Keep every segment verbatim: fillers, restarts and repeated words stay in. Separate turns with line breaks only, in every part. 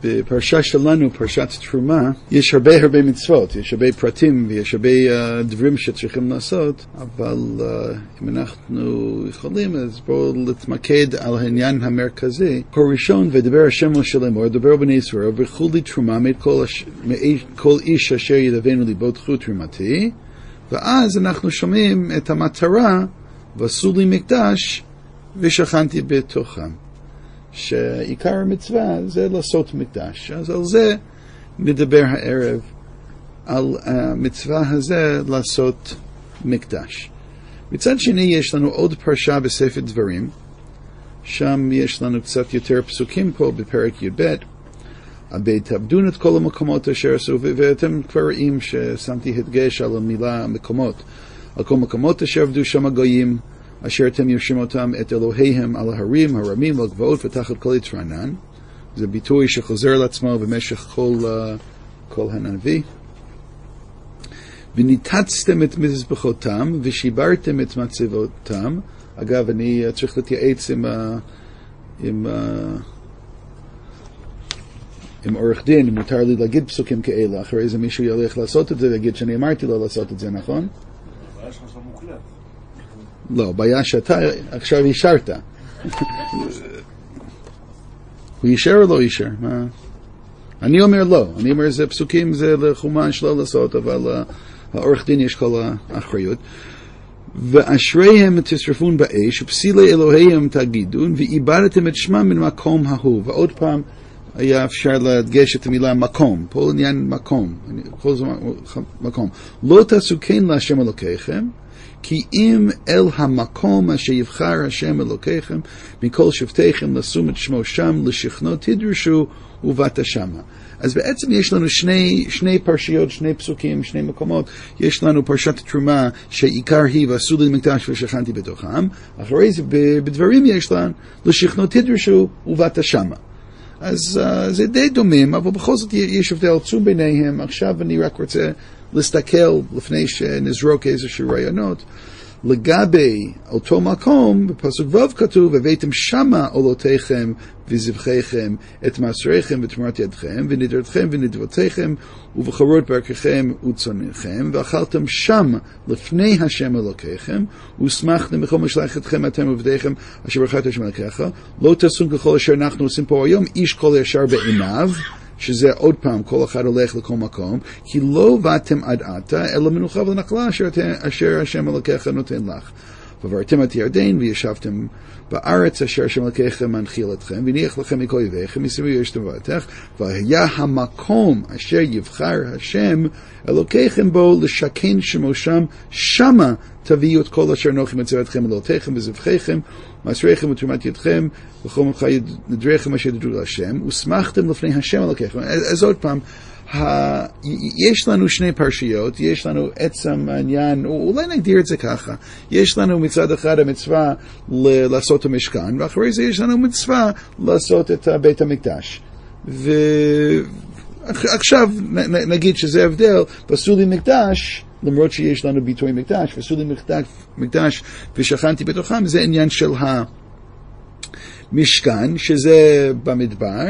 בפרשה שלנו, פרשת תרומה, יש הרבה הרבה מצוות, יש הרבה פרטים ויש הרבה uh, דברים שצריכים לעשות, אבל uh, אם אנחנו יכולים, אז בואו להתמקד על העניין המרכזי. קור ראשון, ודבר השם משה לאמור, דבר בני ישראל, ברכו לי תרומה מאת כל, הש... כל איש אשר ידבנו ליבו תחו תרומתי, ואז אנחנו שומעים את המטרה, ועשו לי מקדש, ושכנתי בתוכם. שעיקר המצווה זה לעשות מקדש. אז על זה נדבר הערב, על המצווה הזה לעשות מקדש. מצד שני יש לנו עוד פרשה בספר דברים, שם יש לנו קצת יותר פסוקים פה בפרק י"ב, תעבדון את כל המקומות אשר עשו, ואתם כבר רואים ששמתי הדגש על המילה מקומות, על כל מקומות אשר עבדו שם הגויים, אשר אתם יושבים אותם את אלוהיהם על ההרים, הרמים והגבעות ותחת כל יצר ענן. זה ביטוי שחוזר על עצמו במשך כל, uh, כל הנביא. וניתצתם את מזבחותם ושיברתם את מצבותם. אגב, אני uh, צריך להתייעץ עם, uh, עם, uh, עם עורך דין, אם מותר לי להגיד פסוקים כאלה. אחרי זה מישהו ילך לעשות את זה ויגיד שאני אמרתי לו לעשות את זה, נכון? לא, בעיה שאתה עכשיו אישרת. הוא אישר או לא אישר? מה? אני אומר לא. אני אומר זה פסוקים, זה לחומן שלא לעשות, אבל uh, העורך דין יש כל האחריות. ואשריהם תשרפון באש, ופסילי אלוהיהם תגידון, ואיבדתם את שמם מן מקום ההוא. ועוד פעם היה אפשר להדגש את המילה מקום. פה עניין מקום. כל זמן מקום. לא תעשו כן להשם אלוקיכם, כי אם אל המקום אשר יבחר השם אלוקיכם מכל שבטיכם לשום את שמו שם לשכנו תדרשו ובאת שמה. אז בעצם יש לנו שני, שני פרשיות, שני פסוקים, שני מקומות. יש לנו פרשת תרומה שעיקר היא ועשו לי מקדש ושכנתי בתוכם. אחרי זה בדברים יש לנו לשכנו תדרשו ובאת שמה. אז uh, זה די דומים, אבל בכל זאת יש הבדל עצום ביניהם. עכשיו אני רק רוצה להסתכל לפני שנזרוק איזשהו רעיונות. לגבי אותו מקום, בפסוק ו' כתוב, הבאתם שמה עולותיכם וזבחיכם את מעשריכם ותמורת ידכם, ונדרתכם ונדבותיכם, ובחרות ברככם וצונכם, ואכלתם שם לפני השם אלוקיכם, ושמחתם בכל משלח אתכם אתם עבדיכם, אשר ברכת השם אלוקיך, לא תעשו ככל אשר אנחנו עושים פה היום, איש כל ישר בעיניו, שזה עוד פעם, כל אחד הולך לכל מקום, כי לא באתם עד עתה, אלא מנוחה ונחלה אשר, אשר השם אלוקיך נותן לך. ועברתם את ירדן, וישבתם בארץ אשר השם אלוקיך מנחיל אתכם, והניח לכם מכל אויביכם, מסביב יש תבואתך, והיה המקום אשר יבחר השם אלוקיכם בו, לשכן שמו שם, שמה תביאו את כל אשר נוחים מצווה אתכם אלוהיכם וזבחיכם, מעשריכם ותרומת ידכם, וכל מלכה נדריכם אשר ידעו להשם, ושמחתם לפני השם אלוקיכם. אז עוד פעם, ה... יש לנו שני פרשיות, יש לנו עצם העניין, אולי נגדיר את זה ככה, יש לנו מצד אחד המצווה ל... לעשות המשכן, ואחרי זה יש לנו מצווה לעשות את בית המקדש. ועכשיו נגיד שזה הבדל, ועשו לי מקדש, למרות שיש לנו ביטוי מקדש, ועשו לי מקדש, מקדש ושכנתי בתוכם, זה עניין של המשכן, שזה במדבר,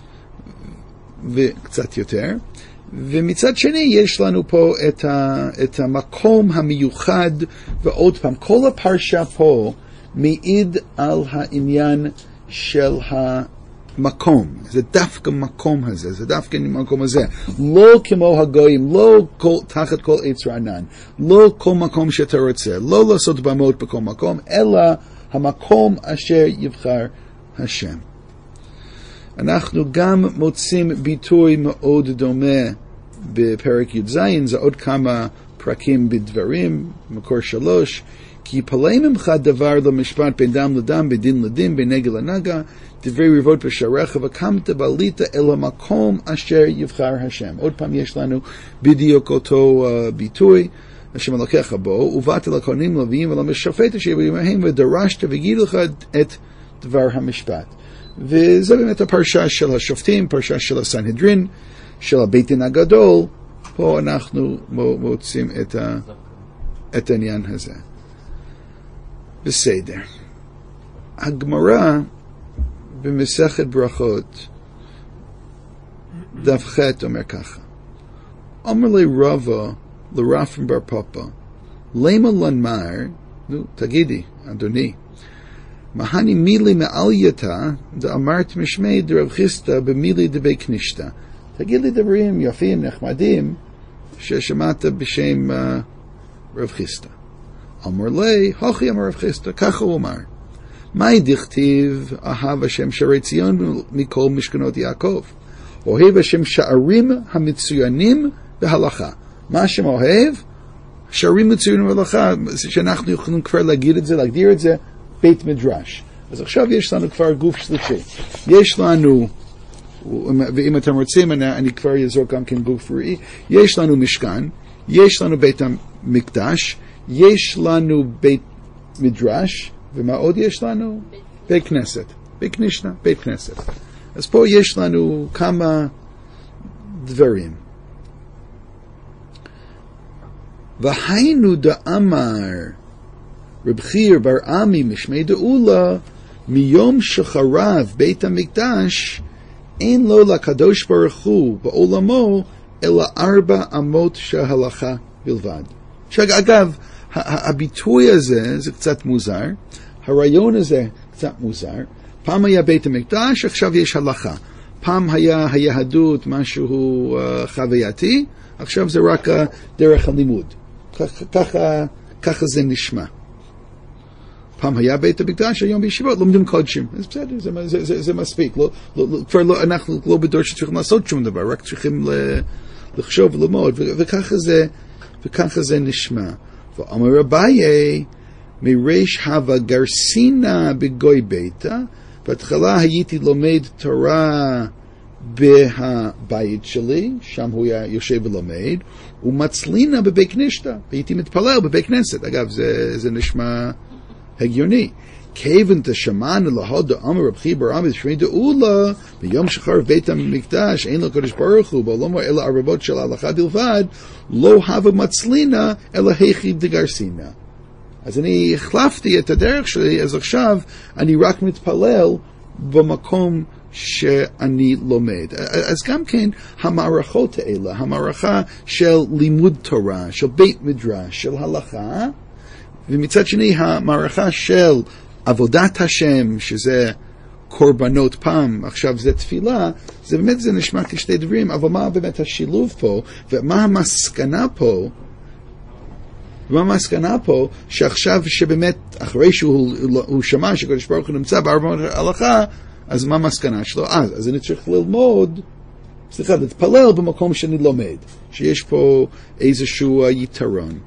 וקצת יותר, ומצד שני יש לנו פה את, ה, את המקום המיוחד, ועוד פעם, כל הפרשה פה מעיד על העניין של המקום, זה דווקא מקום הזה, זה דווקא מקום הזה, לא כמו הגויים, לא כל, תחת כל עץ רענן, לא כל מקום שאתה רוצה, לא לעשות במות בכל מקום, אלא המקום אשר יבחר השם. אנחנו גם מוצאים ביטוי מאוד דומה בפרק י"ז, זה עוד כמה פרקים בדברים, מקור שלוש, כי יפלא ממך דבר למשפט בין דם לדם, בין דין לדין, בין נגע לנגע, דברי ריבות בשעריך, וקמת ועלית אל המקום אשר יבחר השם. עוד פעם יש לנו בדיוק אותו uh, ביטוי, השם אלוקיך בו, ובאת לכהנים לוויים ולמשפט אשר יבואו מהם, ודרשת והגיד לך את דבר המשפט. וזה באמת הפרשה של השופטים, פרשה של הסנהדרין, של הבית דין הגדול. פה אנחנו מוצאים את, ה, את העניין הזה. בסדר. הגמרא במסכת ברכות דף ח' אומר ככה, אומר לי רבא לרפם בר פאפא, למה לנמר, נו, תגידי, אדוני, מהני מילי מעלייתא, דאמרת משמי דרב חיסדא במילי דבי קנישתא. תגיד לי דברים יפים, נחמדים, ששמעת בשם uh, רב חיסדא. אמר לי, הוכי אמר רב חיסדא, ככה הוא אמר, מהי דכתיב אהב השם שערי ציון מכל משכנות יעקב? אוהב השם שערים המצוינים בהלכה. מה השם אוהב? שערים מצוינים בהלכה, שאנחנו יכולים כבר להגיד את זה, להגדיר את זה, בית מדרש. אז עכשיו יש לנו כבר גוף שלישי. יש לנו, ואם אתם רוצים, אני, אני כבר יזור גם כן גוף ראי, יש לנו משכן, יש לנו בית המקדש, יש לנו בית מדרש, ומה עוד יש לנו? בית כנסת. בית כנישתא, בית כנסת. אז פה יש לנו כמה דברים. והיינו דאמר רב חייא בר עמי משמי דאולה, מיום שחרב בית המקדש, אין לו לקדוש ברוך הוא בעולמו, אלא ארבע אמות של הלכה בלבד. שאגב, הביטוי הזה זה קצת מוזר, הרעיון הזה קצת מוזר, פעם היה בית המקדש, עכשיו יש הלכה. פעם היה היהדות משהו uh, חווייתי, עכשיו זה רק uh, דרך הלימוד. ככה, ככה זה נשמע. פעם היה בית המקדש, היום בישיבות לומדים קודשים. אז בסדר, זה, זה, זה, זה מספיק. לא, לא, לא, כבר לא, אנחנו לא בדור שצריכים לעשות שום דבר, רק צריכים לחשוב וללמוד, וככה זה, וככה זה נשמע. ואמר אביי, מריש הווה גרסינה בגוי ביתה, בהתחלה הייתי לומד תורה בהבית שלי, שם הוא היה יושב ולומד, ומצלינה בבית כנישתא, הייתי מתפלל בבית כנסת. אגב, זה, זה נשמע הגיוני. כיוון תשמענו להודו אמר רב חייא בר עמי משמי דאולה, ביום שחרב בית המקדש אין לו קדוש ברוך הוא בעולמו אלא ארבעות של ההלכה בלבד, לא הווה מצלינה אלא היכי דגרסינה. אז אני החלפתי את הדרך שלי, אז עכשיו אני רק מתפלל במקום שאני לומד. אז גם כן המערכות האלה, המערכה של לימוד תורה, של בית מדרש, של הלכה, ומצד שני המערכה של עבודת השם, שזה קורבנות פעם, עכשיו זה תפילה, זה באמת זה נשמע כשתי דברים, אבל מה באמת השילוב פה, ומה המסקנה פה, ומה המסקנה פה, שעכשיו שבאמת, אחרי שהוא הוא שמע שקדוש ברוך הוא נמצא בארבע הלכה, אז מה המסקנה שלו? אז, אז אני צריך ללמוד, סליחה, להתפלל במקום שאני לומד, שיש פה איזשהו יתרון.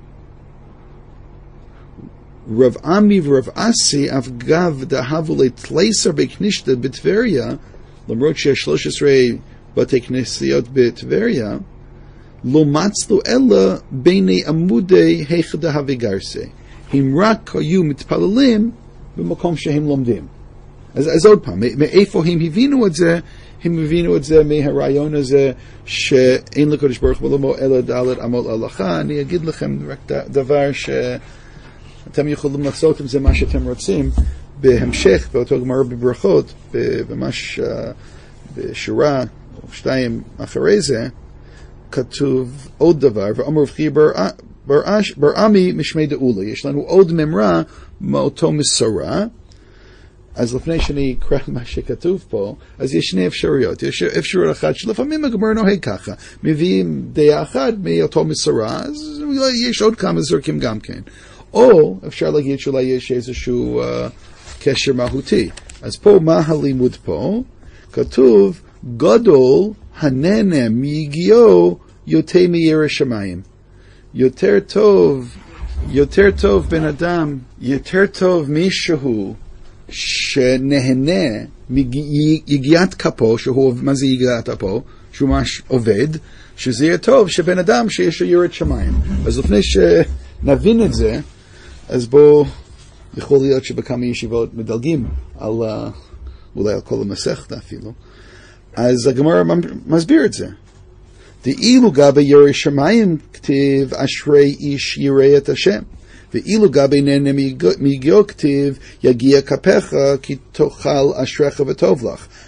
רב עמי ורב אסי אף גב דהבו לתלייסר בכנישתא בטבריה, למרות שיש שלוש עשרה בתי כנסיות בטבריה, לא מצלו אלא ביני עמודי היכא דהווה גרסי. הם רק היו מתפללים במקום שהם לומדים. אז, אז עוד פעם, מאיפה הם הבינו את זה? הם הבינו את זה מהרעיון הזה שאין לקדוש ברוך הוא בעולמו אלא ד' אמות הלכה. אני אגיד לכם רק דבר ש... אתם יכולים לעשות עם זה מה שאתם רוצים בהמשך, באותו גמרא בברכות, ממש בשורה או שתיים אחרי זה, כתוב עוד דבר, ואמר רב חייא בר עמי משמי דאולה. יש לנו עוד ממרה מאותו מסורה. אז לפני שאני אקרא מה שכתוב פה, אז יש שני אפשרויות. יש אפשרות אחת שלפעמים הגמרא נוהג ככה, מביאים דעה אחת מאותו מסורה, אז יש עוד כמה זורקים גם כן. או אפשר להגיד שאולי יש איזשהו uh, קשר מהותי. אז פה, מה הלימוד פה? כתוב, גדול הנהנה מיגיעו יותר מירא שמיים. יותר טוב, יותר טוב בן אדם, יותר טוב מישהו שנהנה מיגיעת כפו, שהוא, מה זה יגיעת כפו? שהוא ממש עובד, שזה יהיה טוב שבן אדם שיש לו יראת שמיים. אז לפני שנבין את זה, אז בוא, יכול להיות שבכמה ישיבות מדלגים על, אולי על כל המסכתא אפילו. אז הגמרא מסביר את זה. דאילו גבי ירא שמיים כתיב אשרי איש ירא את השם. ואילו גבי נהנה מיגיעו כתיב יגיע כפיך כי תאכל אשריך וטוב לך.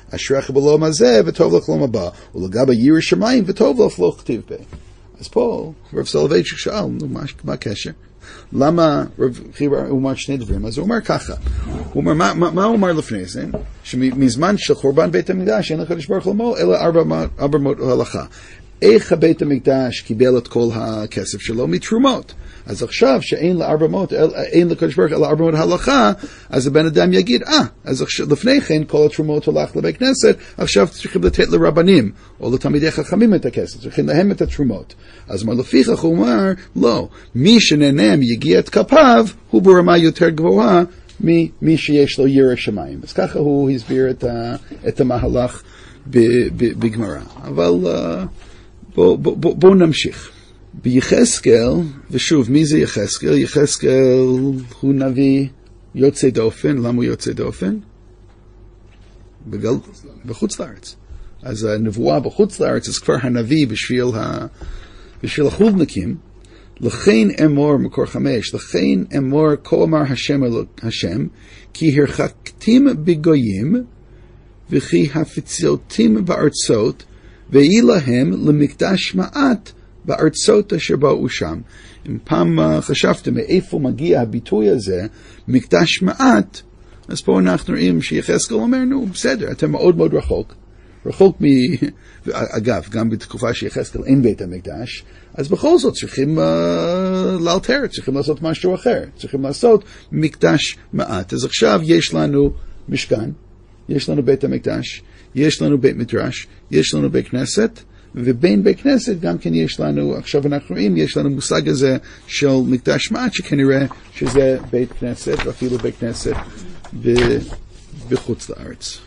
אשריך בלום הזה וטוב לך לום הבא, ולגבי ירא שמיים וטוב לך לא כתיב בי. אז פה רב סולובייצ'יק שאל, נו, מה, מה הקשר? למה רב חיבר הוא אמר שני דברים? אז הוא אומר ככה, הוא אומר, מה, מה, מה הוא אמר לפני זה? שמזמן של חורבן בית המקדש אין לקדוש ברוך הוא אלא ארבע מאות הלכה. איך הבית המקדש קיבל את כל הכסף שלו? מתרומות. אז עכשיו שאין לארבע מאות, אין לקדוש ברוך אלא ארבע מאות הלכה, אז הבן אדם יגיד, אה, אז לפני כן כל התרומות הולך לבית כנסת, עכשיו צריכים לתת לרבנים, או לתלמידי חכמים את הכסף, צריכים להם את התרומות. אז מה לפיכך הוא אומר, לא, מי שנהנה מיגיע את כפיו, הוא ברמה יותר גבוהה ממי שיש לו ירא שמיים. אז ככה הוא הסביר את, ה, את המהלך בגמרא. אבל בואו בוא, בוא, בוא נמשיך. ביחזקאל, ושוב, מי זה יחזקאל? יחזקאל הוא נביא יוצא דופן. למה הוא יוצא דופן? בגל... בחוץ לארץ. אז הנבואה בחוץ לארץ, אז כבר הנביא בשביל, ה... בשביל החולדניקים, לכן אמור, מקור חמש, לכן אמור כה אמר השם, השם, כי הרחקתים בגויים, וכי הפצלתים בארצות, ואי להם למקדש מעט, בארצות אשר באו שם. אם פעם חשבתם מאיפה מגיע הביטוי הזה, מקדש מעט, אז פה אנחנו רואים שיחזקאל אומר, נו, בסדר, אתם מאוד מאוד רחוק. רחוק מ... אגב, גם בתקופה שיחזקאל אין בית המקדש, אז בכל זאת צריכים uh, לאלתר, צריכים לעשות משהו אחר, צריכים לעשות מקדש מעט. אז עכשיו יש לנו משכן, יש לנו בית המקדש, יש לנו בית מדרש, יש לנו בית כנסת, ובין בית כנסת גם כן יש לנו, עכשיו אנחנו רואים, יש לנו מושג הזה של מקדש מעט, שכנראה שזה בית כנסת, ואפילו בית כנסת ב- בחוץ לארץ.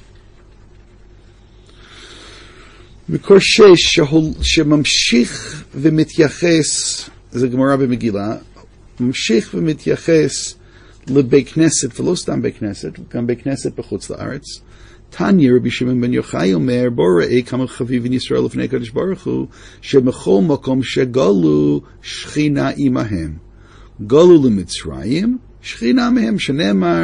מקור שש, שממשיך ומתייחס, זה גמרא במגילה, ממשיך ומתייחס לבית כנסת, ולא סתם בית כנסת, גם בית כנסת בחוץ לארץ. תניא רבי שמעון בן יוחאי אומר, בוא ראה כמה חביבין ישראל לפני הקדוש ברוך הוא, שבכל מקום שגלו שכינה עמהם. גלו למצרים, שכינה מהם, שנאמר,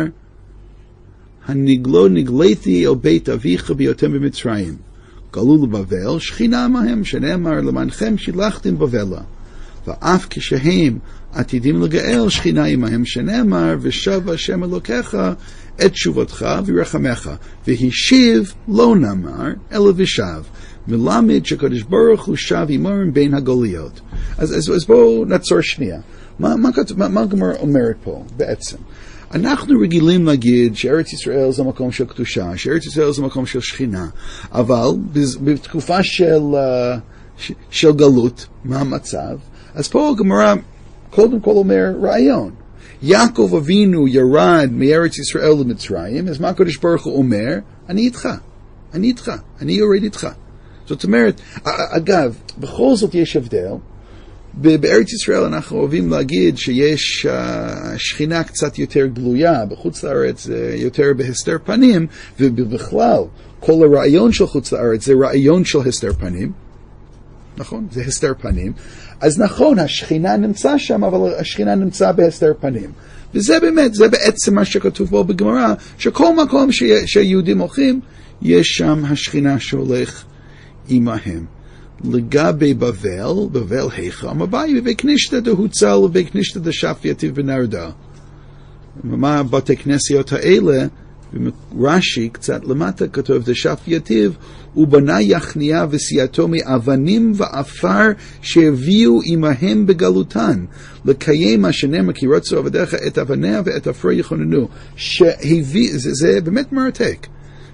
הנגלו נגליתי אל בית אביך בהיותם במצרים. גלו לבבל, שכינה עמהם, שנאמר, למענכם שילחתם בבלה. ואף כשהם עתידים לגאל, שכינה עמהם, שנאמר, ושב השם אלוקיך את תשובתך וירחמך, והשיב לא נאמר, אלא ושב. מלמד שקדוש ברוך הוא שב עמם בין הגלויות. אז, אז, אז בואו נעצור שנייה. מה, מה, מה, מה הגמרא אומרת פה בעצם? אנחנו רגילים להגיד שארץ ישראל זה מקום של קדושה, שארץ ישראל זה מקום של שכינה, אבל בתקופה של, של גלות, מה המצב? אז פה הגמרא קודם כל אומר רעיון. יעקב אבינו ירד מארץ ישראל למצרים, אז מה הקדוש ברוך הוא אומר? אני איתך, אני איתך, אני יורד איתך. זאת אומרת, אגב, בכל זאת יש הבדל. בארץ ישראל אנחנו אוהבים להגיד שיש שכינה קצת יותר גלויה, בחוץ לארץ זה יותר בהסתר פנים, ובכלל כל הרעיון של חוץ לארץ זה רעיון של הסתר פנים, נכון? זה הסתר פנים. אז נכון, השכינה נמצא שם, אבל השכינה נמצא בהסתר פנים. וזה באמת, זה בעצם מה שכתוב בו בגמרא, שכל מקום שהיהודים הולכים, יש שם השכינה שהולך עמהם. לגבי בבל, בבל היכם, אביי בבית כנישתא דהוצל ובית כנישתא דשף יתיב בנרדה. מה בתי כנסיות האלה, רש"י קצת למטה כתוב דשף יתיב, ובנה יחניה וסייתו מאבנים ואפר שהביאו עמהם בגלותן, לקיים מה שנאמר כי רצו עבדיך את אבניה ואת עפרו יכוננו, שהביא, זה, זה באמת מרתק,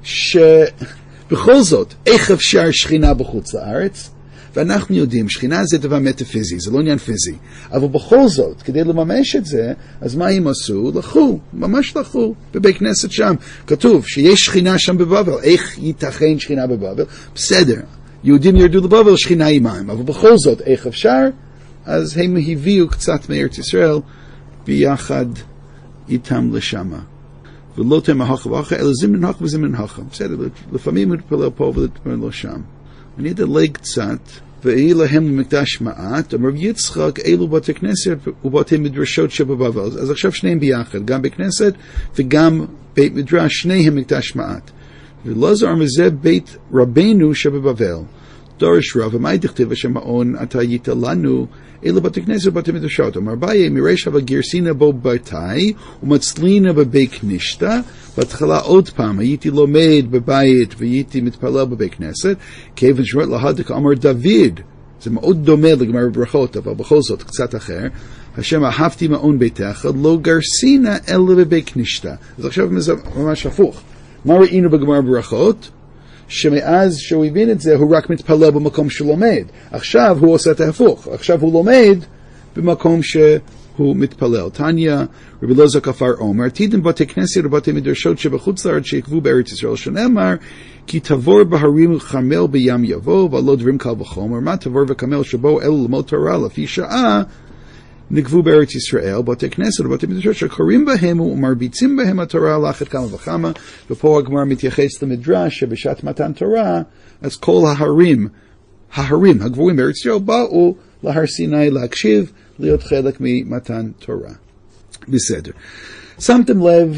שבכל זאת, איך אפשר שכינה בחוץ לארץ? ואנחנו יודעים, שכינה זה דבר מטאפיזי, זה לא עניין פיזי. אבל בכל זאת, כדי לממש את זה, אז מה הם עשו? לחו, ממש לחו, בבית כנסת שם. כתוב שיש שכינה שם בבבל. איך ייתכן שכינה בבבל? בסדר, יהודים ירדו לבבל, שכינה עמהם. אבל בכל זאת, איך אפשר? אז הם הביאו קצת מארץ ישראל ביחד איתם לשמה. ולא תמה הכה ואחה, אלא זמנן הכה וזמנן הכה. בסדר, לפעמים הוא מתפלל פה ולפעמים לא שם. אני אדלג קצת, ואי להם למקדש מעט, אמר יצחק, אלו בתי כנסת ובתי מדרשות שבבבל. אז עכשיו שניהם ביחד, גם בית כנסת וגם בית מדרש, שניהם מקדש מעט. ולעזר מזה בית רבנו שבבבל. דורש רב, ומאי דכתיב השם מעון אתה היית לנו, אלא בתי כנסת ובתי מדרשות. אמר ביי, מריש אבל גרסינה בו ביתי, ומצלינה בבית כנישתא, בהתחלה עוד פעם, הייתי לומד בבית, והייתי מתפלל בבית כנסת, כיוון שרואה להדק, אמר דוד, זה מאוד דומה לגמר ברכות, אבל בכל זאת קצת אחר, השם אהבתי מעון ביתך, לא גרסינה אלא בבית כנישתא. אז עכשיו זה ממש הפוך. מה ראינו בגמר ברכות? שמאז שהוא הבין את זה, הוא רק מתפלל במקום שלומד. עכשיו הוא עושה את ההפוך. עכשיו הוא לומד במקום שהוא מתפלל. תניא, רבי אלעזר כפר עומר, עתידים בתי כנסת ובתי מדרשות שבחוץ לארץ שיקבו בארץ ישראל, שנאמר, כי תבור בהרים חרמל בים יבוא, ולא דברים קל וחומר. מה תבור וכרמל שבו אלו ללמוד תורה לפי שעה, נקבו בארץ ישראל, בתי כנסת ובתי מדרשות שקוראים בהם ומרביצים בהם התורה הלכת כמה וכמה, ופה הגמרא מתייחס למדרש שבשעת מתן תורה, אז כל ההרים, ההרים הגבוהים בארץ ישראל באו להר סיני להקשיב, להיות חלק ממתן תורה. בסדר. שמתם לב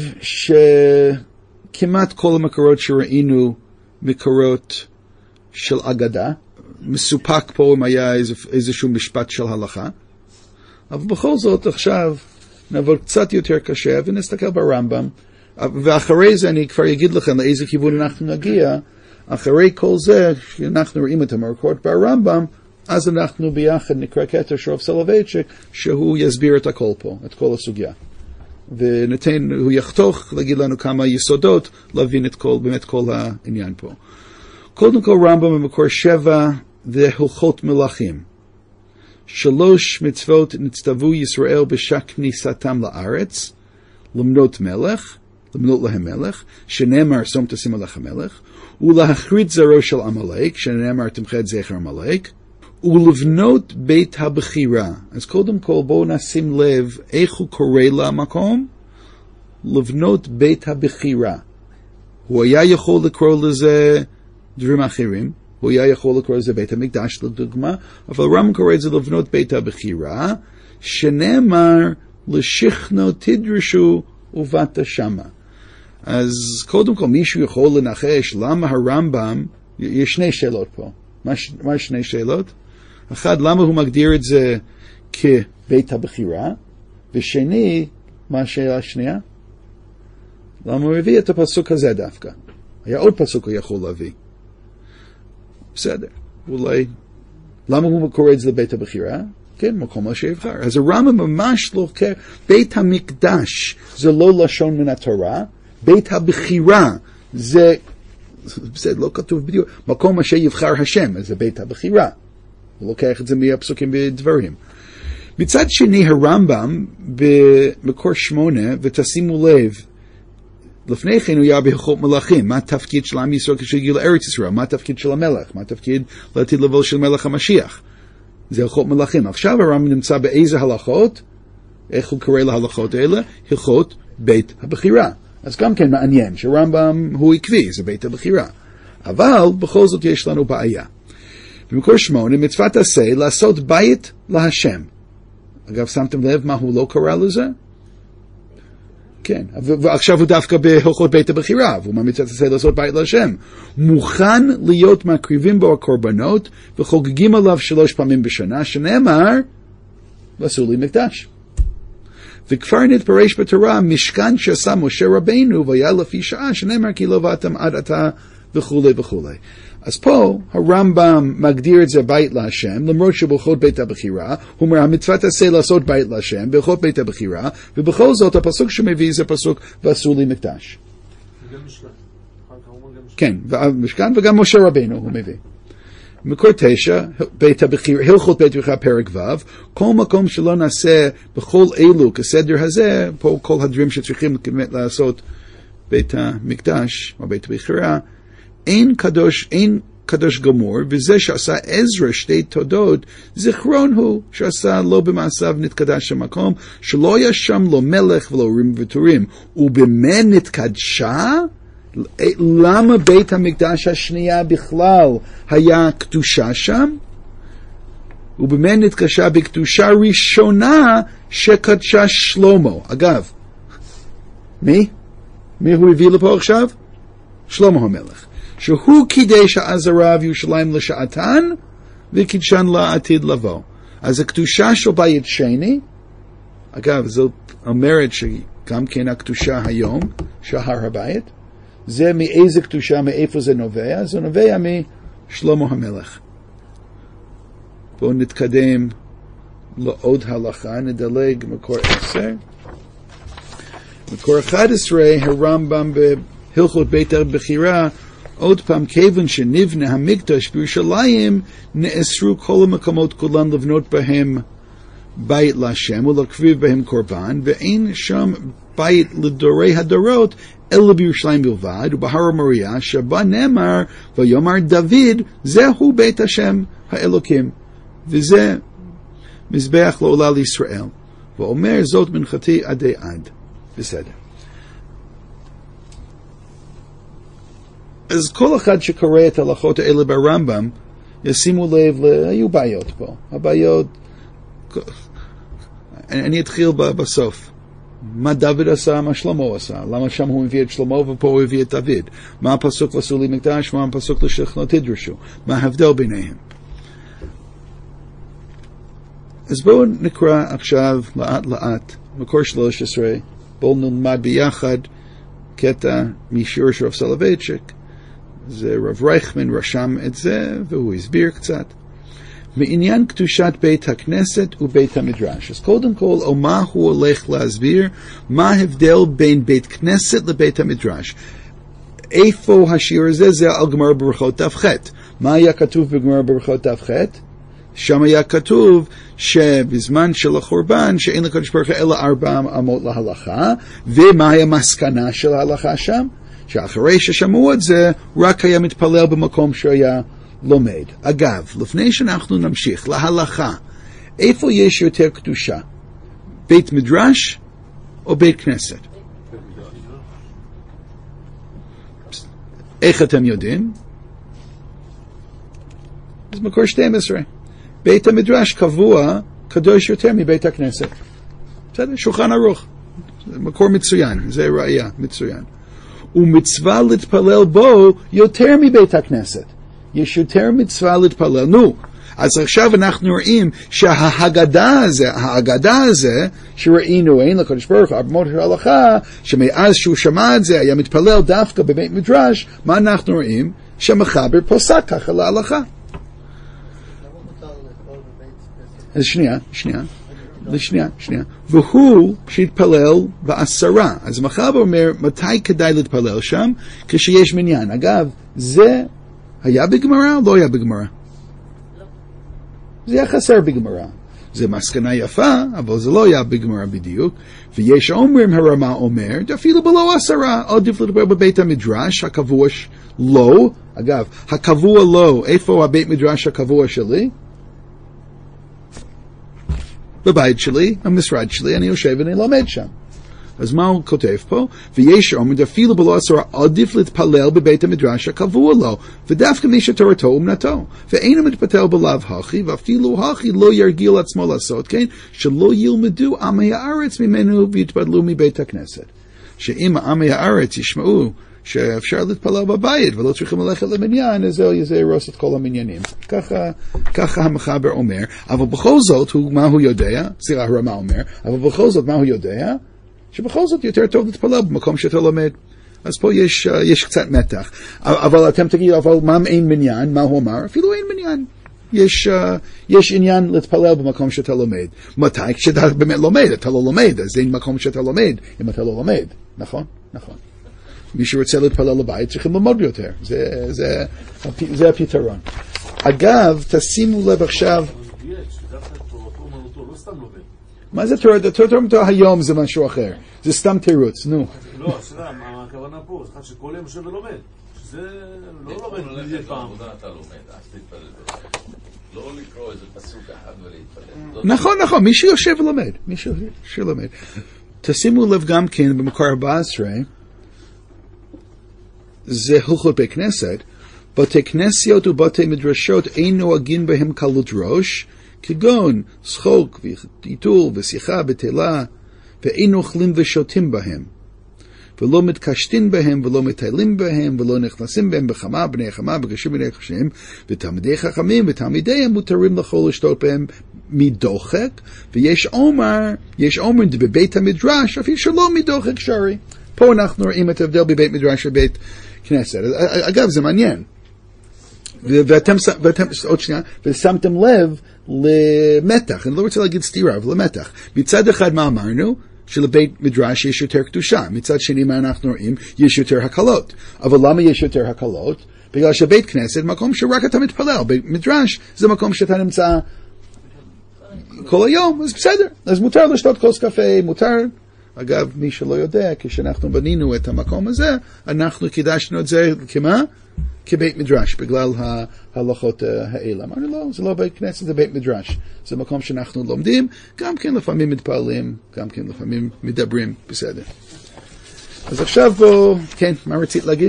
שכמעט כל המקורות שראינו מקורות של אגדה, מסופק פה אם היה איזה, איזשהו משפט של הלכה, אבל בכל זאת עכשיו נעבור קצת יותר קשה ונסתכל ברמב"ם, ואחרי זה אני כבר אגיד לכם לאיזה כיוון אנחנו נגיע. אחרי כל זה שאנחנו רואים את המקורות ברמב"ם, אז אנחנו ביחד נקרא קטע של רב סולובייצ'יק שהוא יסביר את הכל פה, את כל הסוגיה, וניתן, הוא יחתוך להגיד לנו כמה יסודות להבין את כל, באמת כל העניין פה. קודם כל רמב"ם במקור שבע זה הלכות מלכים. שלוש מצוות נצטוו ישראל בשעת כניסתם לארץ, למנות מלך, למנות להם מלך, שנאמר שום תשים עליך מלך, ולהכרית זרעו של עמלק, שנאמר תמחה את זכר עמלק, ולבנות בית הבחירה. אז קודם כל בואו נשים לב איך הוא קורא למקום, לבנות בית הבחירה. הוא היה יכול לקרוא לזה דברים אחרים, הוא היה יכול לקרוא לזה בית המקדש לדוגמה, אבל רמב"ם קורא את זה לבנות בית הבחירה, שנאמר לשכנו תדרשו ובאת שמה. אז קודם כל מישהו יכול לנחש למה הרמב"ם, יש שני שאלות פה. מה, מה שני שאלות? אחד, למה הוא מגדיר את זה כבית הבחירה? ושני, מה השאלה השנייה? למה הוא הביא את הפסוק הזה דווקא? היה עוד פסוק הוא יכול להביא. בסדר, אולי, למה הוא קורא את זה לבית הבחירה? כן, מקום מה שיבחר. אז הרמב"ם ממש לא, בית המקדש זה לא לשון מן התורה, בית הבחירה זה, בסדר, לא כתוב בדיוק, מקום מה שיבחר השם, זה בית הבחירה. הוא לוקח את זה מהפסוקים בדברים. מצד שני, הרמב"ם במקור שמונה, ותשימו לב, לפני כן הוא היה בהלכות מלכים, מה התפקיד של עם ישראל כשהגיעו לארץ ישראל, מה התפקיד של המלך, מה התפקיד לעתיד לבוא של מלך המשיח. זה הלכות מלכים. עכשיו הרמב"ם נמצא באיזה הלכות? איך הוא קורא להלכות האלה? הלכות בית הבחירה. אז גם כן מעניין שהרמב"ם הוא עקבי, זה בית הבחירה. אבל בכל זאת יש לנו בעיה. במקור שמונה, מצוות עשה לעשות בית להשם. אגב, שמתם לב מה הוא לא קרא לזה? כן, ועכשיו הוא דווקא בהלכות בית הבחירה, והוא מצוות עשה לעשות בית להשם. מוכן להיות מקריבים בו הקורבנות, וחוגגים עליו שלוש פעמים בשנה, שנאמר, ועשו לי מקדש. וכבר נתפרש בתורה, משכן שעשה משה רבינו, והיה לפי שעה, שנאמר כי לא באתם עד עתה, וכו' וכו'. אז פה הרמב"ם מגדיר את זה בית להשם, למרות שבהלכות בית הבחירה, הוא אומר, המצוות עשה לעשות בית להשם, בהלכות בית הבחירה, ובכל זאת הפסוק שמביא זה פסוק, ועשו לי מקדש.
וגם משכן.
כן, משכן וגם משה רבינו הוא מביא. מקור תשע, בית הבחירה, הלכות בית הבחירה פרק ו', כל מקום שלא נעשה בכל אלו כסדר הזה, פה כל הדברים שצריכים לעשות בית המקדש, או בית הבחירה, אין קדוש, אין קדוש גמור, וזה שעשה עזרא שתי תודות, זיכרון הוא שעשה לא במעשיו נתקדש המקום, שלא היה שם לא מלך ולא רים ותורים, ובמה נתקדשה? למה בית המקדש השנייה בכלל היה קדושה שם? ובמה נתקדשה בקדושה ראשונה שקדשה שלמה. אגב, מי? מי הוא הביא לפה עכשיו? Shlomo HaMelech. Shehu kidesh ha'azarav Yerushalayim l'sha'atan, v'kidshan la'atid lavo. As a k'tusha shel bayit sheni, agav, זאת אומרת שגם כן הקדושה היום, שהר הבית, זה מאיזה קדושה, מאיפה זה נובע? זה נובע משלמה המלך. בואו נתקדם לעוד הלכה, נדלג מקור עשר. מקור אחד עשרה, הרמב"ם בהלכות בית הבחירה, עוד פעם, כיוון שנבנה המקדש בירושלים, נאסרו כל המקומות כולן לבנות בהם בית להשם ולהקריב בהם קורבן, ואין שם בית לדורי הדורות, אלא בירושלים בלבד, ובהר המוריה, שבה נאמר, ויאמר דוד, זהו בית השם האלוקים, וזה מזבח לעולה לישראל. ואומר זאת מנחתי עדי עד. בסדר. אז כל אחד שקורא את ההלכות האלה ברמב"ם, ישימו לב, היו בעיות פה. הבעיות, אני אתחיל בסוף. מה דוד עשה, מה שלמה עשה? למה שם הוא מביא את שלמה ופה הוא הביא את דוד? מה הפסוק ועשו לי מקדש, מה הפסוק לשכנו תדרשו? מה ההבדל ביניהם? אז בואו נקרא עכשיו לאט לאט, מקור שלוש עשרה, בואו נלמד ביחד קטע משיעור של רב סולובייצ'יק. זה רב רייכמן רשם את זה והוא הסביר קצת. מעניין קדושת בית הכנסת ובית המדרש. אז קודם כל, או מה הוא הולך להסביר, מה ההבדל בין בית כנסת לבית המדרש. איפה השיעור הזה? זה על גמרא ברכות דף ח'. מה היה כתוב בגמרא ברכות דף ח'? שם היה כתוב שבזמן של החורבן, שאין לקדוש ברוך הוא אלא ארבע אמות להלכה, ומה היה מסקנה של ההלכה שם? שאחרי ששמעו את זה, רק היה מתפלל במקום שהיה לומד. אגב, לפני שאנחנו נמשיך להלכה, איפה יש יותר קדושה? בית מדרש או בית כנסת? איך אתם יודעים? אז מקור שתים עשרה. בית המדרש קבוע קדוש יותר מבית הכנסת. בסדר? שולחן ערוך. זה מקור מצוין, זה ראייה מצוין. ומצווה להתפלל בו יותר מבית הכנסת. יש יותר מצווה להתפלל. נו, אז עכשיו אנחנו רואים שההגדה הזה, ההגדה הזה, שראינו, אין לקדוש ברוך הוא, ארבע של ההלכה, שמאז שהוא שמע את זה, היה מתפלל דווקא בבית מדרש, מה אנחנו רואים? שהמחבר פוסק ככה להלכה. אז שנייה, שנייה, שנייה, שנייה. והוא שהתפלל בעשרה. אז מחבר אומר, מתי כדאי להתפלל שם? כשיש מניין. אגב, זה היה בגמרא או לא היה בגמרא? לא. זה היה חסר בגמרא. זה מסקנה יפה, אבל זה לא היה בגמרא בדיוק. ויש אומרים, הרמה אומר, אפילו בלא עשרה, עדיף לדבר בבית המדרש, הקבוע לא. אגב, הקבוע לא, איפה הבית מדרש הקבוע שלי? בבית שלי, המשרד שלי, אני יושב ואני לומד שם. אז מה הוא כותב פה? ויש אומרים, אפילו בלא עשרה, עדיף להתפלל בבית המדרש הקבוע לו, ודווקא מי שתורתו אומנתו. ואינו מתפתל בלאו הכי, ואפילו הכי לא ירגיל עצמו לעשות, כן? שלא ילמדו עמי הארץ ממנו ויתבדלו מבית הכנסת. שאם עמי הארץ ישמעו שאפשר להתפלל בבית ולא צריכים ללכת למניין, אז זה ירוס את כל המניינים. ככה, ככה המחבר אומר. אבל בכל זאת, הוא, מה הוא יודע? סליחה, הרמה אומר. אבל בכל זאת, מה הוא יודע? שבכל זאת יותר טוב להתפלל במקום שאתה לומד. אז פה יש, יש קצת מתח. אבל אתם תגידו, אבל מה אין מניין? מה הוא אמר? אפילו אין מניין. יש, יש עניין להתפלל במקום שאתה לומד. מתי? כשאתה באמת לומד, אתה לא לומד, אז אין מקום שאתה לומד, אם אתה לא לומד. נכון? נכון. מי שרוצה להתפלל לבית צריכים ללמוד יותר. זה, זה, זה הפתרון. אגב, תשימו לב עכשיו, מה זה תורה? תורה אומנותו היום זה משהו אחר. זה סתם תירוץ, נו.
לא, סליחה, מה הכוונה פה? זה שכל יום יושב ולומד. שזה לא לומד מדי פעם. אתה לומד, אז תתפלל. לא לקרוא איזה פסוק אחד ולהתפלל.
נכון, נכון, מי שיושב ולומד. מי שלומד. תשימו לב גם כן במקור ארבע עשרה, זה הלכות בית כנסת, בתי כנסיות ובתי מדרשות אין נוהגים בהם קלות ראש, כגון שחוק וטיטול ושיחה בטלה, ואין אוכלים ושותים בהם. ולא מתקשטין בהם, ולא מטיילים בהם, ולא נכנסים בהם בחמה, בני חמה, בקשים בני קשים, ותלמידי חכמים ותלמידיהם מותרים לכל לשתות בהם מדוחק, ויש אומר, יש אומר בבית המדרש, אפילו שלא מדוחק שרי. פה אנחנו רואים את ההבדל בבית מדרש ובית כנסת. אגב, זה מעניין. ואתם, ואתם, עוד שנייה, ושמתם לב למתח, אני לא רוצה להגיד סתירה, אבל למתח. מצד אחד מה אמרנו? שלבית מדרש יש יותר קדושה. מצד שני מה אנחנו רואים? יש יותר הקלות. אבל למה יש יותר הקלות? בגלל שבית כנסת, מקום שרק אתה מתפלל. בית מדרש זה מקום שאתה נמצא כל היום, אז בסדר. אז מותר לשתות כוס קפה, מותר. אגב, מי שלא יודע, כשאנחנו בנינו את המקום הזה, אנחנו קידשנו את זה כמה? כבית מדרש, בגלל ההלכות האלה. אמרנו, לא, זה לא בית כנסת, זה בית מדרש. זה מקום שאנחנו לומדים, גם כן לפעמים מתפעלים, גם כן לפעמים מדברים, בסדר. אז עכשיו בואו, כן, מה רצית להגיד?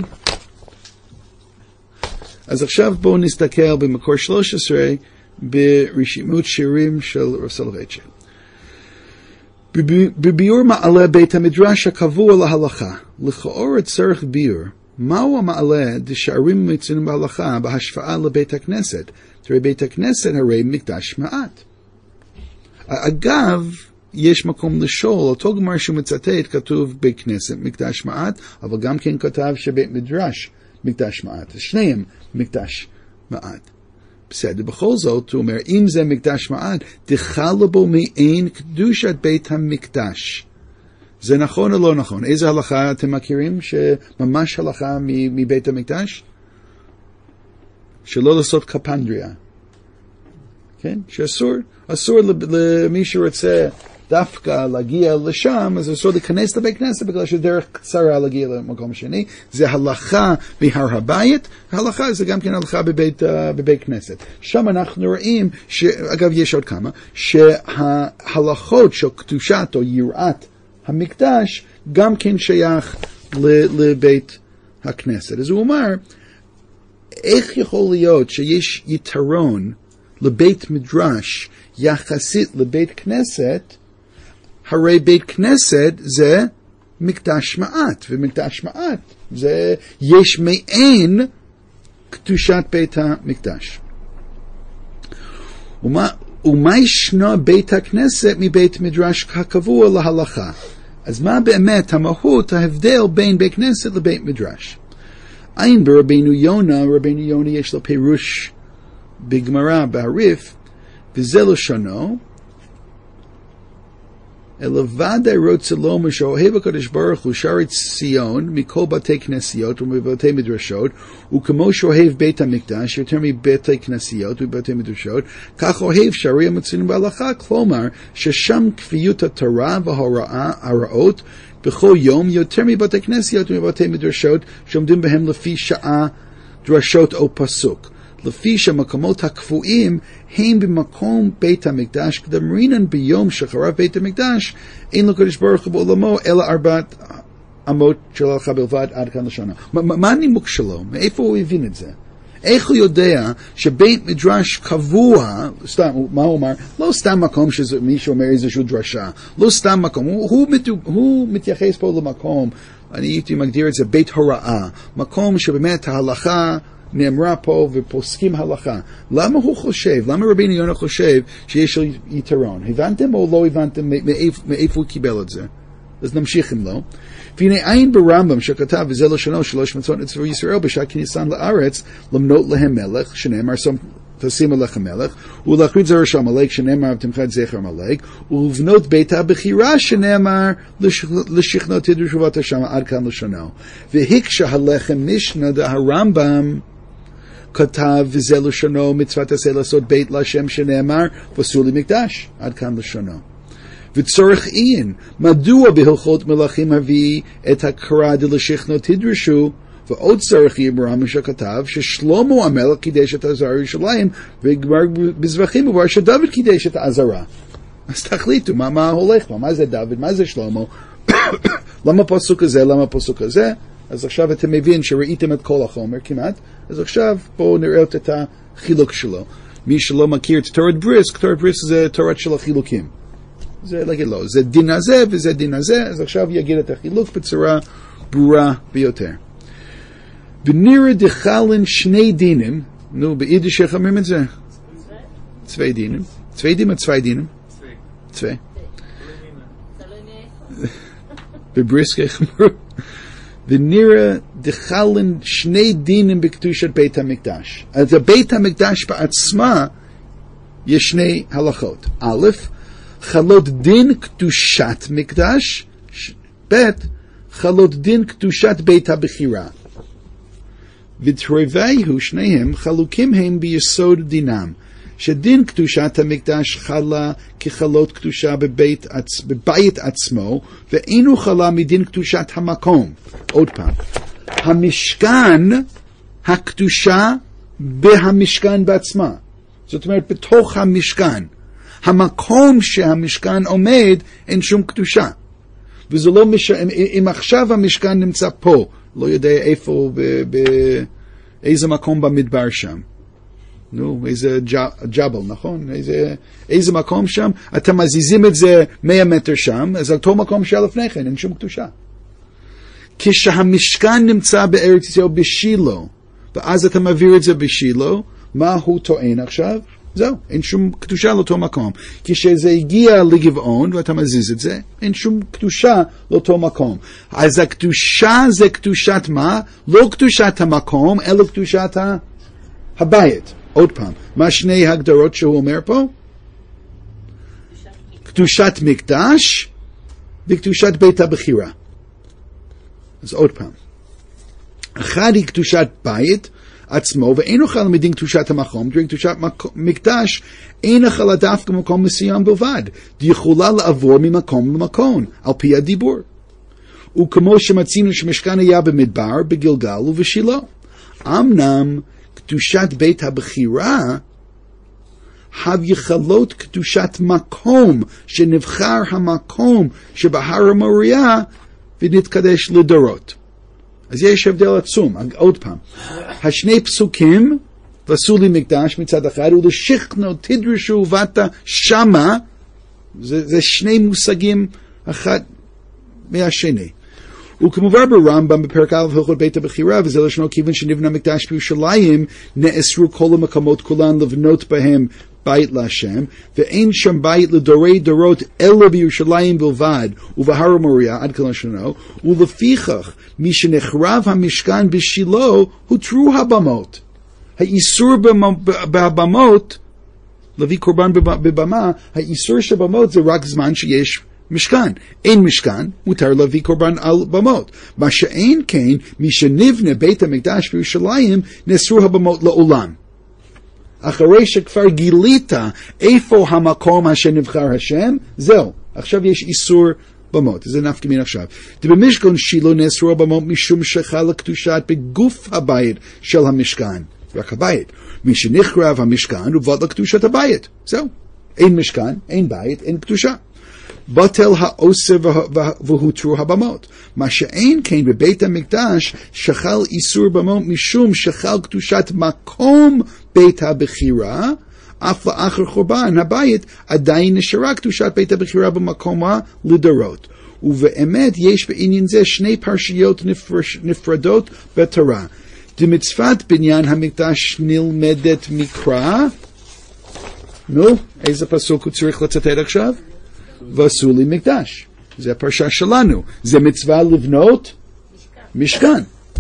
אז עכשיו בואו נסתכל במקור שלוש עשרה, ברשימות שירים של רב סולובייצ'יק. בביאור מעלה בית המדרש הקבוע להלכה, לכאורה צריך ביאור. מהו המעלה דשארים מצויים בהלכה בהשוואה לבית הכנסת? תראה, בית הכנסת הרי מקדש מעט. אגב, יש מקום לשאול, אותו גמר שהוא מצטט כתוב בית כנסת מקדש מעט, אבל גם כן כתב שבית מדרש מקדש מעט. שניהם מקדש מעט. בסדר, בכל זאת, הוא אומר, אם זה מקדש מעט, תחל בו מעין קדושת בית המקדש. זה נכון או לא נכון? איזה הלכה אתם מכירים שממש הלכה מבית המקדש? שלא לעשות קפנדריה. כן? שאסור, אסור למי שרוצה דווקא להגיע לשם, אז אסור להיכנס לבית כנסת בגלל שדרך קצרה להגיע למקום שני. זה הלכה מהר הבית, ההלכה זה גם כן הלכה בבית, uh, בבית כנסת. שם אנחנו רואים, ש, אגב יש עוד כמה, שההלכות של קדושת או יראת המקדש גם כן שייך לבית הכנסת. אז הוא אומר, איך יכול להיות שיש יתרון לבית מדרש יחסית לבית כנסת? הרי בית כנסת זה מקדש מעט, ומקדש מעט זה יש מעין קדושת בית המקדש. ומה, ומה ישנו בית הכנסת מבית מדרש הקבוע להלכה? אז מה באמת המהות, ההבדל בין בית כנסת לבית מדרש? אין ברבינו יונה, רבינו יונה יש לו פירוש בגמרא, בהריף, וזה לשונו, אלא ודאי רוצה לומר שאוהב הקדוש ברוך הוא שערי ציון מכל בתי כנסיות ומבתי מדרשות, וכמו שאוהב בית המקדש יותר מבתי כנסיות ובתי מדרשות, כך אוהב שערי המצויים בהלכה, כלומר ששם כפיות התורה וההוראות בכל יום יותר מבתי כנסיות ומבתי מדרשות שעומדים בהם לפי שעה דרשות או פסוק. לפי שהמקומות הקפואים הם במקום בית המקדש, כדאמרינן ביום שחרב בית המקדש, אין לו קדוש ברוך הוא בעולמו, אלא ארבעת אמות של הלכה בלבד עד כאן לשנה. מה הנימוק שלו? מאיפה הוא הבין את זה? איך הוא יודע שבית מדרש קבוע, סתם, מה הוא אומר? לא סתם מקום שמישהו אומר איזושהי דרשה, לא סתם מקום, הוא, הוא, הוא מתייחס פה למקום, אני הייתי מגדיר את זה בית הוראה, מקום שבאמת ההלכה נאמרה פה ופוסקים הלכה. למה הוא חושב, למה רבינו יונה חושב שיש לו יתרון? הבנתם או לא הבנתם מאיפה, מאיפה הוא קיבל את זה? אז נמשיך אם לא. והנה אין ברמב"ם שכתב, וזה לשונו שלוש מצוות לצבא ישראל בשעת כניסתם לארץ, למנות להם מלך, שנאמר תשים עליך מלך, ולהכריז זרע עמלק, שנאמר תמחה את זכר עמלק, ולבנות בית הבחירה, שנאמר לשכנות תדרשו בת השם עד כאן לשונו. והקשה הלחם משנה הרמב"ם כתב, וזה לשונו מצוות עשה לעשות בית להשם, שנאמר ועשו לי מקדש עד כאן לשונו. וצורך עיין, מדוע בהלכות מלכים הביא את הקרא דלשכנות תדרשו, ועוד צורך עיין ברמב"ם שכתב ששלמה המלך קידש את העזרה ירושלים, וגמר בזבחים הוא שדוד קידש את העזרה. אז תחליטו מה, מה הולך, מה זה דוד, מה זה שלמה, למה פסוק הזה, למה פסוק הזה. אז עכשיו אתם מבין שראיתם את כל החומר כמעט, אז עכשיו בואו נראה את החילוק שלו. מי שלא מכיר את תורת בריס, תורת בריס זה תורת של החילוקים. זה להגיד לו, זה דין הזה וזה דין הזה, אז עכשיו יגיד את החילוק בצורה ברורה ביותר. ונראה דחלן שני דינים, נו, ביידיש איך אומרים את זה? צווי דינים. צווי דינים או צווי דינים? צווי. בבריסק איך אמרו? ונראה דחלן שני דינים בקדושת בית המקדש. אז בית המקדש בעצמה יש שני הלכות. א', חלות דין קדושת מקדש, ב', חלות דין קדושת בית הבחירה. ותרוביהו שניהם חלוקים הם ביסוד דינם, שדין קדושת המקדש חלה כחלות קדושה בבית, בבית עצמו, ואינו חלה מדין קדושת המקום. עוד פעם, המשכן, הקדושה בהמשכן בעצמה. זאת אומרת, בתוך המשכן. המקום שהמשכן עומד, אין שום קדושה. וזה לא מש... אם עכשיו המשכן נמצא פה, לא יודע איפה, באיזה מקום במדבר שם. נו, איזה ג'בל, נכון? איזה, איזה מקום שם, אתם מזיזים את זה מאה מטר שם, אז אותו מקום שהיה לפני כן, אין שום קדושה. כשהמשכן נמצא בארץ ישראל בשילו, ואז אתה מעביר את זה בשילו, מה הוא טוען עכשיו? זהו, אין שום קדושה לאותו מקום. כשזה הגיע לגבעון, ואתה מזיז את זה, אין שום קדושה לאותו מקום. אז הקדושה זה קדושת מה? לא קדושת המקום, אלא קדושת הבית. עוד פעם, מה שני הגדרות שהוא אומר פה? קדושת מקדש וקדושת בית הבחירה. אז עוד פעם. אחד היא קדושת בית עצמו, ואין אוכל מדין קדושת המקום, דברים קדושת מקדש, אין אוכל דווקא במקום מסוים בלבד, די יכולה לעבור ממקום למקום, על פי הדיבור. וכמו שמצינו שמשכן היה במדבר, בגלגל ובשילה. אמנם, קדושת בית הבחירה, היכלות קדושת מקום, שנבחר המקום שבהר המוריה, ונתקדש לדורות. אז יש הבדל עצום. עוד פעם, השני פסוקים, ועשו לי מקדש מצד אחד, ולשכנו תדרשו ובאת שמה, זה, זה שני מושגים אחד מהשני. וכמובן ברמב"ם בפרק א' הלכות בית הבחירה, וזה לשנו כיוון שנבנה מקדש בירושלים, נאסרו כל המקומות כולן לבנות בהם בית להשם, ואין שם בית לדורי דורות אלא בירושלים בלבד, ובהר המוריה עד כל השנה, ולפיכך מי שנחרב המשכן בשילה הותרו הבמות. האיסור בבמות, להביא קורבן בבמה, האיסור של במות זה רק זמן שיש משכן. אין משכן, מותר להביא קורבן על במות. מה שאין כן, מי שנבנה בית המקדש בירושלים, נאסרו הבמות לעולם. אחרי שכבר גילית איפה המקום אשר נבחר השם, זהו. עכשיו יש איסור במות. זה נפקא מינה עכשיו. במשכן שילה נאסרו הבמות משום שחלה קדושת בגוף הבית של המשכן. רק הבית. מי שנחרב המשכן ובטל קדושת הבית. זהו. אין משכן, אין בית, אין קדושה. בטל העושר והותרו הבמות. מה שאין כן בבית המקדש שחל איסור במות משום שחל קדושת מקום בית הבחירה, אף לאחר חורבן הבית עדיין נשארה קדושת בית הבחירה במקומה לדורות. ובאמת יש בעניין זה שני פרשיות נפרדות בתורה. דמצוות בניין המקדש נלמדת מקרא. נו, איזה פסוק הוא צריך לצטט עכשיו? ועשו לי מקדש. זה הפרשה שלנו. זה מצווה לבנות משכן.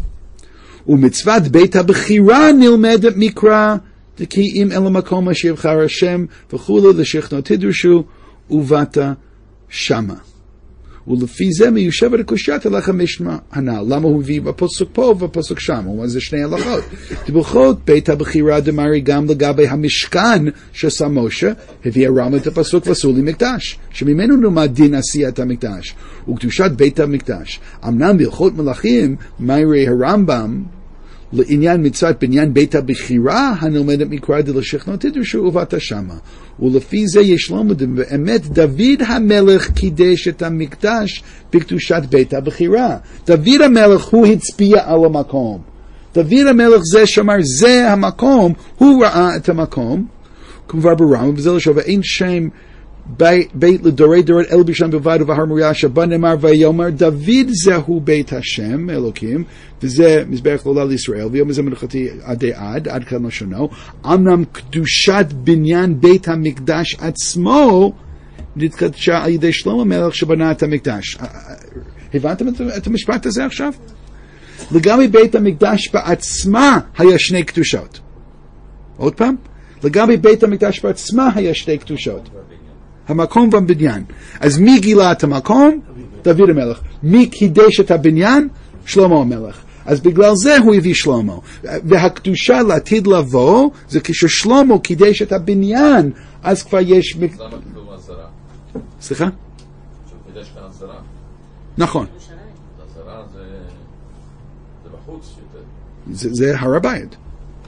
ומצוות בית הבחירה נלמדת מקרא, כי אם אין למקום אשר יבחר השם וכולי לשכנו תדרשו ובאת שמה. ולפי זה מיושבת הקושיות הלכה משנה הנ"ל. למה הוא הביא בפסוק פה ובפסוק שם? הוא זה שני הלכות. דברכות בית הבחירה דמרי גם לגבי המשכן שעשה משה, הביא הרמב"ם את הפסוק ועשו לי מקדש, שממנו נלמד דין עשיית המקדש וקדושת בית המקדש. אמנם בהלכות מלכים מאירי הרמב"ם לעניין מצוות בניין בית הבחירה הנלמדת מקרא דלשכנו תדרשו ובאת שמה. ולפי זה יש לומד באמת דוד המלך קידש את המקדש בקדושת בית הבחירה. דוד המלך הוא הצביע על המקום. דוד המלך זה שאמר זה המקום, הוא ראה את המקום. כמובן ברמב"ם וזה לשוב ואין שם בית לדורי דורות אל בשם בלבד ובהר מוריה שבה נאמר ויאמר דוד זהו בית השם אלוקים וזה מזבח לעולה לישראל ויום הזה מלאכתי עדי עד עד כאן לשונו אמנם קדושת בניין בית המקדש עצמו נתקדשה על ידי שלמה המלך שבנה את המקדש. הבנתם את המשפט הזה עכשיו? לגבי בית המקדש בעצמה היה שני קדושות. עוד פעם? לגבי בית המקדש בעצמה היה שתי קדושות. המקום והבניין. אז מי גילה את המקום? דוד המלך. מי קידש את הבניין? שלמה המלך. אז בגלל זה הוא הביא שלמה. והקדושה לעתיד לבוא, זה כששלמה קידש את הבניין, אז כבר יש...
למה כתוב עשרה?
סליחה?
שהוא קידש כאן עשרה.
נכון.
עשרה זה... זה בחוץ יותר.
זה, זה הר הבית.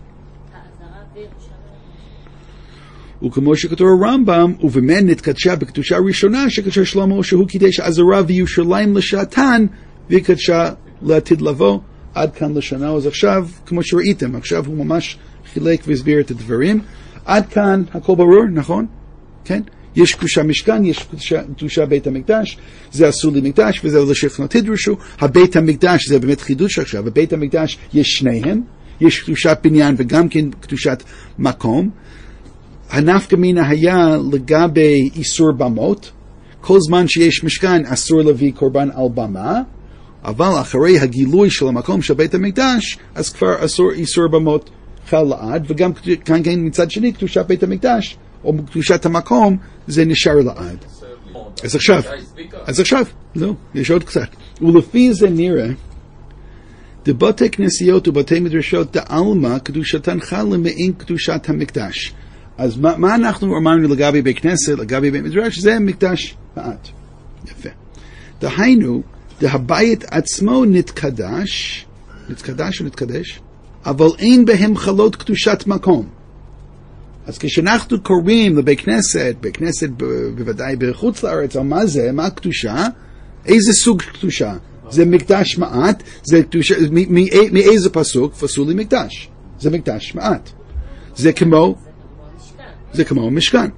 וכמו שכתוב הרמב"ם, ובמן נתקדשה בקדושה ראשונה שקדשה שלמה שהוא קידש עזרה וירושלים לשעתן וקדשה לעתיד לבוא עד כאן לשנה. אז עכשיו, כמו שראיתם, עכשיו הוא ממש חילק והסביר את הדברים. עד כאן הכל ברור, נכון? כן? יש קדושה משכן, יש קדושה, קדושה בית המקדש, זה עשו לי מקדש וזה לשכנות תדרשו. הבית המקדש זה באמת חידוש עכשיו, בבית המקדש יש שניהם, יש קדושת בניין וגם כן קדושת מקום. הנפקא מינה היה לגבי איסור במות, כל זמן שיש משכן אסור להביא קורבן על במה, אבל אחרי הגילוי של המקום של בית המקדש, אז כבר אסור איסור במות חל לעד, וגם כאן כן מצד שני קדושת בית המקדש, או קדושת המקום, זה נשאר לעד. אז עכשיו, אז עכשיו, לא, יש עוד קצת. ולפי זה נראה, דבתי כנסיות ובתי מדרשות דעלמא קדושתן חלה מעין קדושת המקדש. אז מה, מה אנחנו אמרנו לגבי בית כנסת, לגבי בית מדרש? זה מקדש מעט. יפה. דהיינו, הבית עצמו נתקדש, נתקדש או נתקדש, אבל אין בהם חלות קדושת מקום. אז כשאנחנו קוראים לבית כנסת, בית כנסת בוודאי בחוץ לארץ, או מה זה, מה הקדושה? איזה סוג קדושה? זה מקדש מעט, זה קדושה, מאיזה פסוק? פסול לי מקדש. זה מקדש מעט. זה כמו... זה כמו משכן.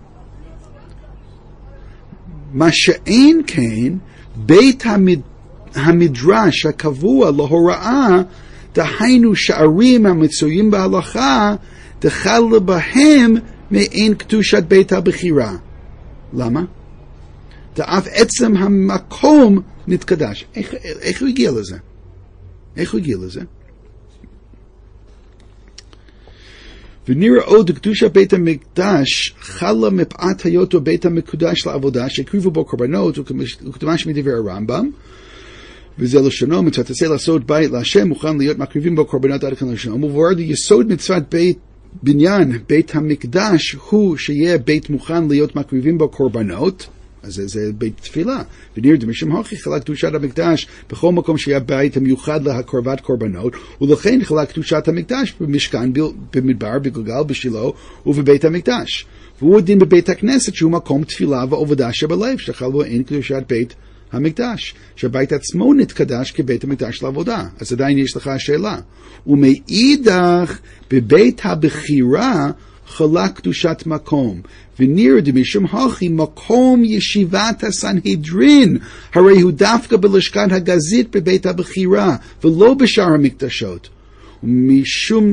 מה שאין כן, בית המד... המדרש הקבוע להוראה, דהיינו שערים המצויים בהלכה, דחל בהם מעין קדושת בית הבחירה. למה? דאף עצם המקום נתקדש. איך, איך הוא הגיע לזה? איך הוא הגיע לזה? ונראה עוד קדושת בית המקדש חלה מפאת היותו בית המקודש לעבודה שהקריבו בו קורבנות וכדמש מדבר הרמב"ם וזה לשונו מצוות תעשה לעשות בית להשם מוכן להיות מקריבים בו קורבנות עד כאן לשונו. מבואר יסוד מצוות בית בניין בית המקדש הוא שיהיה בית מוכן להיות מקריבים בו קורבנות, אז זה, זה בית תפילה. ונראה דמשם הוכי חלק קדושת המקדש בכל מקום שהיה בית המיוחד להקרבת קורבנות, ולכן חלק קדושת המקדש במשכן, במדבר, בגלגל, בשילה ובבית המקדש. והוא הדין בבית הכנסת שהוא מקום תפילה ועבודה שבלב, שחל בו אין קדושת בית המקדש, שהבית עצמו נתקדש כבית המקדש לעבודה. אז עדיין יש לך השאלה. ומאידך בבית הבחירה חלק קדושת מקום, ונראה דמשום הכי מקום ישיבת הסנהדרין, הרי הוא דווקא בלשכת הגזית בבית הבחירה, ולא בשאר המקדשות. ומשום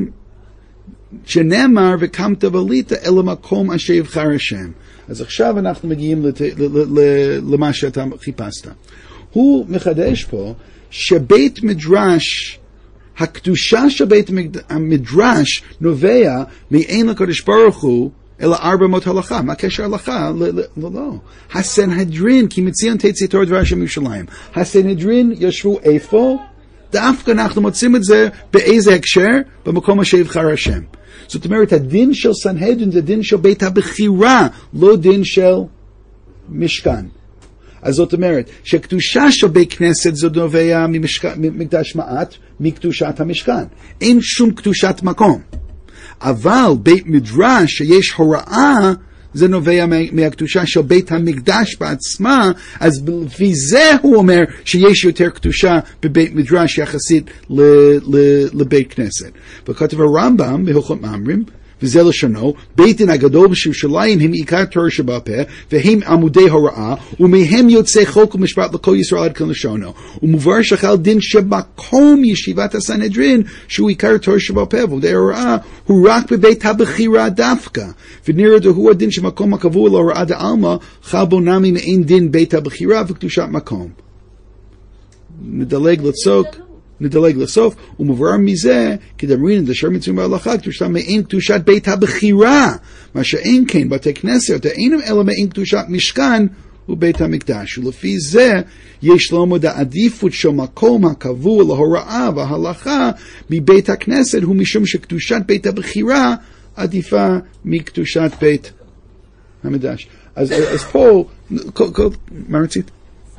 שנאמר וקמת ועלית אל המקום אשר יבחר השם. אז עכשיו אנחנו מגיעים לת... למה שאתה חיפשת. הוא מחדש פה שבית מדרש, הקדושה של בית המדרש נובע מאין לקדוש ברוך הוא אלא ארבע מאות הלכה. מה קשר הלכה? לא, לא, לא. הסנהדרין, כי מציון תצא תורה דבר שם ירושלים. הסנהדרין ישבו איפה? דווקא אנחנו מוצאים את זה באיזה הקשר? במקום אשר יבחר השם. זאת אומרת, הדין של סנהדרין זה דין של בית הבחירה, לא דין של משכן. אז זאת אומרת, שקדושה של בית כנסת זה נובע ממקדש מעט, מקדושת המשכן. אין שום קדושת מקום. אבל בית מדרש שיש הוראה, זה נובע מהקדושה של בית המקדש בעצמה, אז לפי זה הוא אומר שיש יותר קדושה בבית מדרש יחסית ל- ל- לבית כנסת. וכתב הרמב"ם בהלכות מאמרים, וזה לשונו, בית דין הגדול בירושלים הם עיקר תורה שבעל פה, והם עמודי הוראה, ומהם יוצא חוק ומשפט לכל ישראל עד כאן לשונו. ומובהר שחל דין שבמקום ישיבת הסנהדרין, שהוא עיקר תורה שבעל פה, ועמודי הוראה, הוא רק בבית הבחירה דווקא. ונראה דהו הדין שמקום הקבוע להוראה דעלמא, חל בו נמי מעין דין בית הבחירה וקדושת מקום. נדלג לצוק. נדלג לסוף, ומובהר מזה, כדאמרינן דאשר מצווים בהלכה, קדושתם מעין קדושת בית הבחירה, מה שאין כן בתי כנסת, אינם אלא מעין קדושת משכן ובית המקדש. ולפי זה, יש ללמוד העדיפות של מקום הקבוע להוראה וההלכה מבית הכנסת, הוא משום שקדושת בית הבחירה עדיפה מקדושת בית המקדש. אז, אז פה, כל, כל, מה רצית?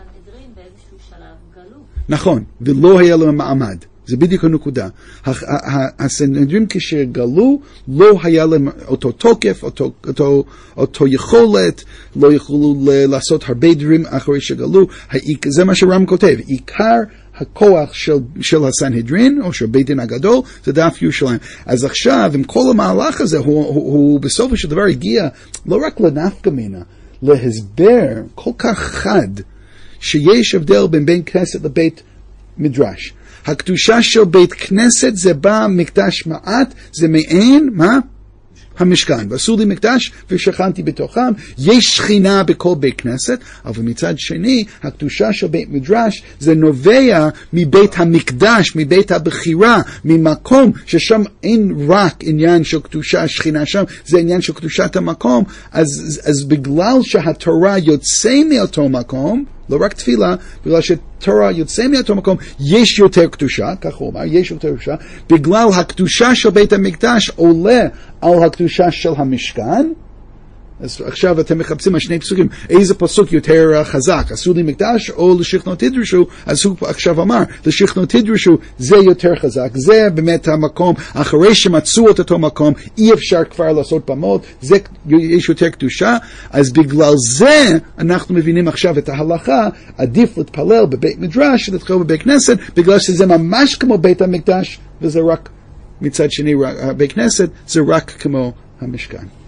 נכון, ולא היה להם מעמד. זה בדיוק הנקודה. הסנהדרין כשגלו, לא היה להם אותו תוקף, אותו, אותו, אותו יכולת, לא יכולו לעשות הרבה דברים אחרי שגלו. זה מה שרם כותב. עיקר הכוח של, של הסנהדרין, או של בית דין הגדול, זה דף ירושלים. אז עכשיו, עם כל המהלך הזה, הוא, הוא, הוא בסופו של דבר הגיע, לא רק לנפקא מינה, להסבר כל כך חד, שיש הבדל בין בית כנסת לבית מדרש. הקדושה של בית כנסת זה בא מקדש מעט, זה מעין, מה? המשכן. ועשו לי מקדש ושכנתי בתוכם. יש שכינה בכל בית כנסת, אבל מצד שני, הקדושה של בית מדרש זה נובע מבית המקדש, מבית הבחירה, ממקום ששם אין רק עניין של קדושה, שכינה שם, זה עניין של קדושת המקום. אז, אז בגלל שהתורה יוצא מאותו מקום, לא רק תפילה, בגלל שתורה יוצא מאותו מקום, יש יותר קדושה, כך הוא אומר, יש יותר קדושה, בגלל הקדושה של בית המקדש עולה על הקדושה של המשכן. אז עכשיו אתם מחפשים על שני פסוקים, איזה פסוק יותר חזק, עשו לי מקדש או לשכנו תדרשו, אז הוא עכשיו אמר, לשכנו תדרשו זה יותר חזק, זה באמת המקום, אחרי שמצאו את אותו מקום, אי אפשר כבר לעשות במות, זה יש יותר קדושה, אז בגלל זה אנחנו מבינים עכשיו את ההלכה, עדיף להתפלל בבית מדרש, להתחיל בבית כנסת, בגלל שזה ממש כמו בית המקדש, וזה רק מצד שני, בית כנסת זה רק כמו המשכן.